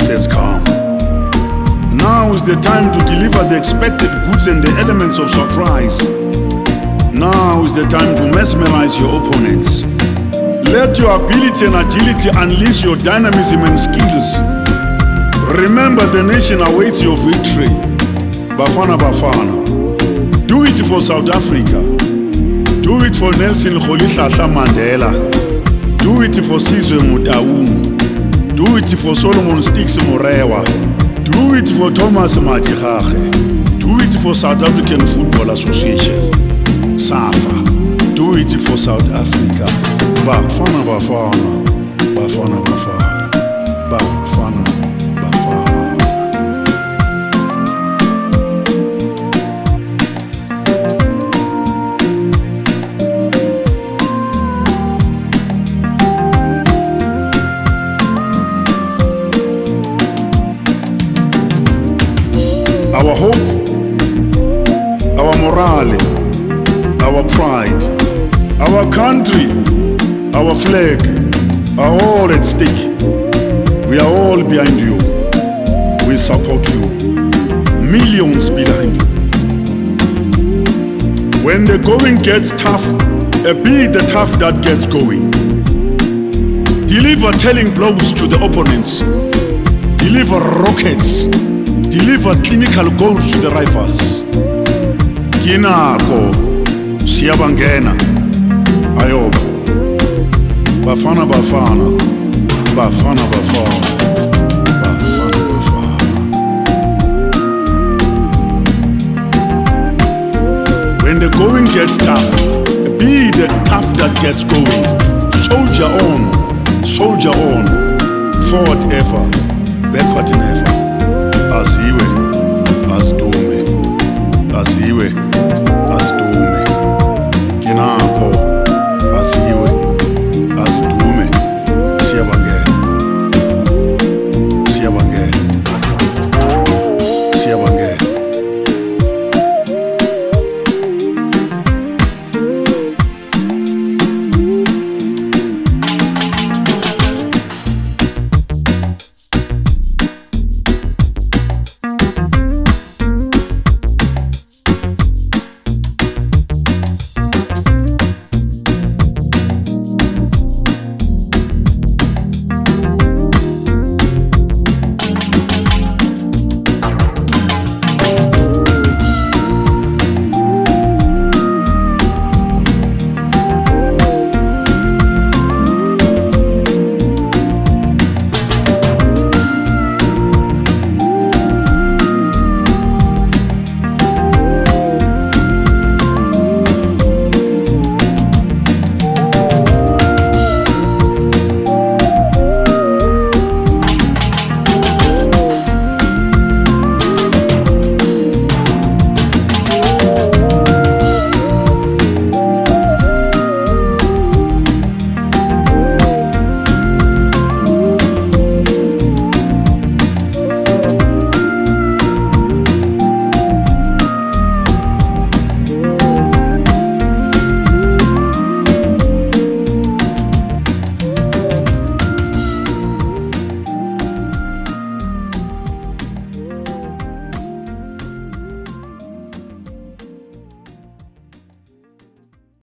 harvest has come. Now is the time to deliver the expected goods and the elements of surprise. Now is the time to mesmerize your opponents. Let your ability and agility unleash your dynamism and skills. Remember, the nation awaits your victory. Bafana Bafana. Do it for South Africa. Do it for Nelson Rolihlahla Mandela. Do it for Sizwe Mutaung. Do it for Solomon Sticks Morewa. Do it for Thomas Madikage. Do it for South African Football Association, SAFA. Do it for South Africa. Bafana Bafana. Bafana Bafana. Bafana Bafana. Our hope, our morale, our pride, our country, our flag are all at stake. We are all behind you. We support you. Millions behind you. When the going gets tough, be the tough that gets going. Deliver telling blows to the opponents. Deliver rockets. Deliver clinical goals to the rivals. Kinako, Siyabangena, Ayoba. Bafana Bafana, Bafana Bafana, Bafana Bafana. When the going gets tough, be the tough that gets going. Soldier on, forward ever, backward never. Asiwe, asdume, asiwe.